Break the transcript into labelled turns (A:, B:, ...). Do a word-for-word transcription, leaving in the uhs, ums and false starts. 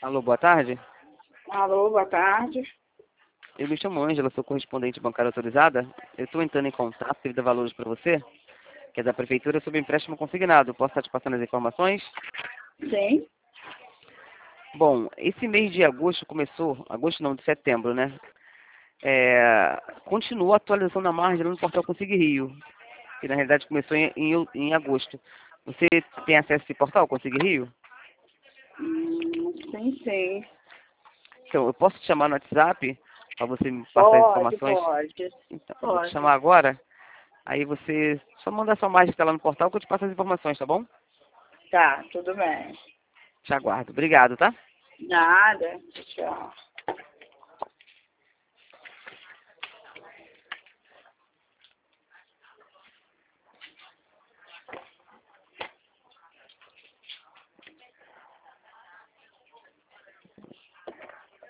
A: Alô, boa tarde.
B: Alô, boa tarde.
A: Eu me chamo Ângela, sou correspondente bancária autorizada. Eu estou entrando em contato devido a valores para você, que é da Prefeitura, sobre empréstimo consignado. Posso estar te passando as informações?
B: Sim.
A: Bom, esse mês de agosto começou, agosto não, de setembro, né? É, continua a atualização da margem no portal Consigue Rio, que na realidade começou em, em, em agosto. Você tem acesso a esse portal, Consigue Rio?
B: Hum, sim, sim.
A: Então, eu posso te chamar no WhatsApp para você me passar as
B: Pode,
A: informações?
B: pode.
A: Então, eu vou te
B: Pode.
A: chamar agora. Aí você só manda sua margem que está lá no portal que eu te passo as informações, tá bom?
B: Tá, tudo bem.
A: Te aguardo. Obrigado, tá?
B: Nada. Tchau.